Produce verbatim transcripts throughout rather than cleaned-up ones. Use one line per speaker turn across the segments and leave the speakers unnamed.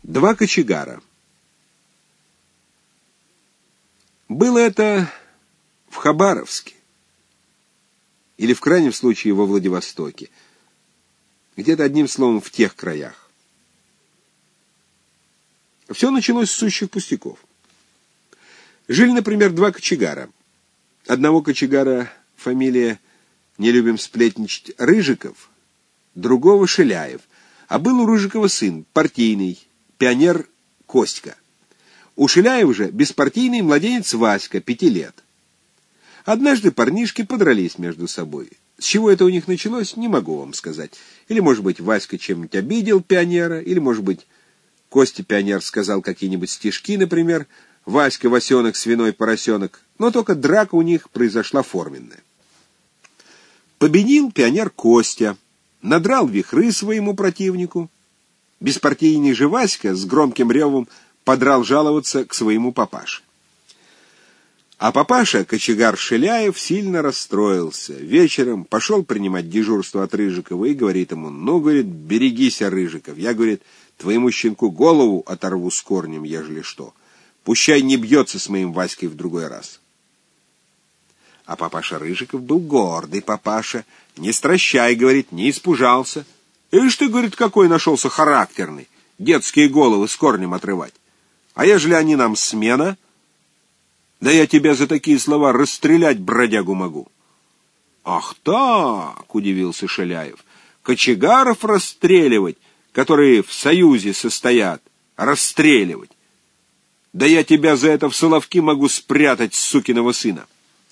Два кочегара. Было это в Хабаровске, или в крайнем случае во Владивостоке, где-то одним словом в тех краях. Все началось с сущих пустяков. Жили, например, два кочегара. Одного кочегара фамилия, не любим сплетничать, Рыжиков, другого Шиляев. А был у Рыжикова сын, партийный, пионер Костька. У Шиляева же беспартийный младенец Васька, пяти лет. Однажды парнишки подрались между собой. С чего это у них началось, не могу вам сказать. Или, может быть, Васька чем-нибудь обидел пионера, или, может быть, Костя пионер сказал какие-нибудь стишки, например, «Васька, Васенок, свиной поросенок», но только драка у них произошла форменная. Победил пионер Костя, надрал вихры своему противнику. Беспартийный же Васька с громким ревом подрал жаловаться к своему папаше. А папаша, кочегар Шиляев, сильно расстроился. Вечером пошел принимать дежурство от Рыжикова и говорит ему: «Ну, — говорит, — берегись, Рыжиков, я, — говорит, — твоему щенку голову оторву с корнем, ежели что. Пущай не бьется с моим Васькой в другой раз». А папаша Рыжиков был гордый папаша. «Не стращай, — говорит, — не испужался. Ишь ты, — говорит, — какой нашелся характерный, детские головы с корнем отрывать. А ежели они нам смена? Да я тебя за такие слова расстрелять, бродягу, могу». «Ах так, — удивился Шиляев, — кочегаров расстреливать, которые в союзе состоят, расстреливать? Да я тебя за это в соловки могу спрятать, сукиного сына».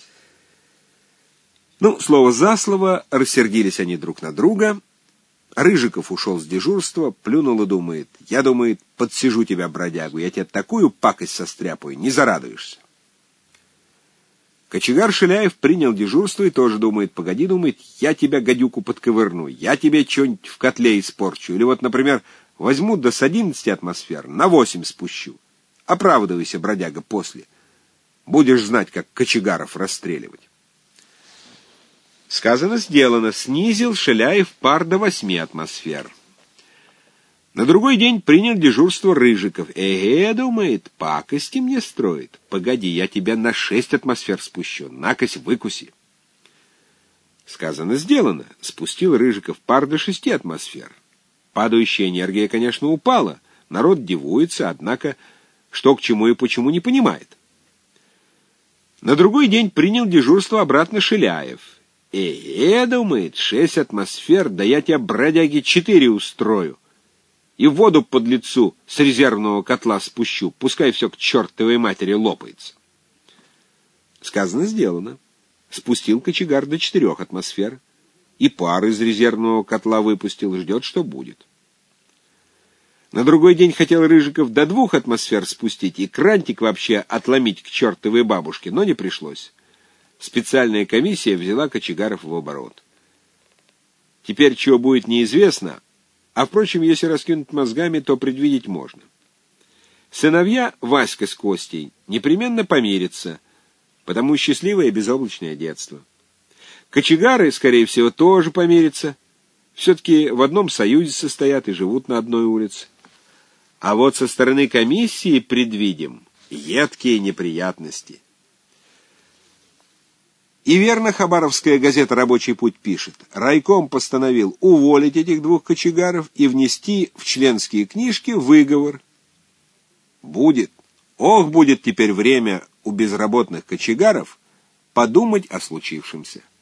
Ну, слово за слово, рассердились они друг на друга. Рыжиков ушел с дежурства, плюнул и думает: «Я, — думает, — подсижу тебя, бродягу, я тебе такую пакость состряпаю, не зарадуешься». Кочегар Шиляев принял дежурство и тоже думает: «Погоди, — думает, — я тебя, гадюку, подковырну, я тебе что-нибудь в котле испорчу, или вот, например, возьму да с одиннадцати атмосфер на восемь спущу. Оправдывайся, бродяга, после. Будешь знать, как кочегаров расстреливать». Сказано, сделано. Снизил Шиляев пар до восьми атмосфер. На другой день принял дежурство Рыжиков. «Эге, — думает, — пакости мне строит. Погоди, я тебя на шесть атмосфер спущу. Накось, выкуси». Сказано, сделано. Спустил Рыжиков пар до шести атмосфер. Падающая энергия, конечно, упала. Народ дивуется, однако что к чему и почему не понимает. На другой день принял дежурство обратно Шиляев. «Э-э, — думает, — шесть атмосфер, да я тебя, бродяги, четыре устрою. И воду под лицу с резервного котла спущу, пускай все к чертовой матери лопается». Сказано, сделано. Спустил кочегар до четырех атмосфер, и пар из резервного котла выпустил, ждет, что будет. На другой день хотел Рыжиков до двух атмосфер спустить и крантик вообще отломить к чертовой бабушке, но не пришлось. Специальная комиссия взяла кочегаров в оборот. Теперь чего будет, неизвестно, а, впрочем, если раскинуть мозгами, то предвидеть можно. Сыновья Васька с Костей непременно помирятся, потому счастливое безоблачное детство. Кочегары, скорее всего, тоже помирятся. Все-таки в одном союзе состоят и живут на одной улице. А вот со стороны комиссии предвидим едкие неприятности. И верно хабаровская газета «Рабочий путь» пишет: райком постановил уволить этих двух кочегаров и внести в членские книжки выговор. Будет, ох, будет теперь время у безработных кочегаров подумать о случившемся.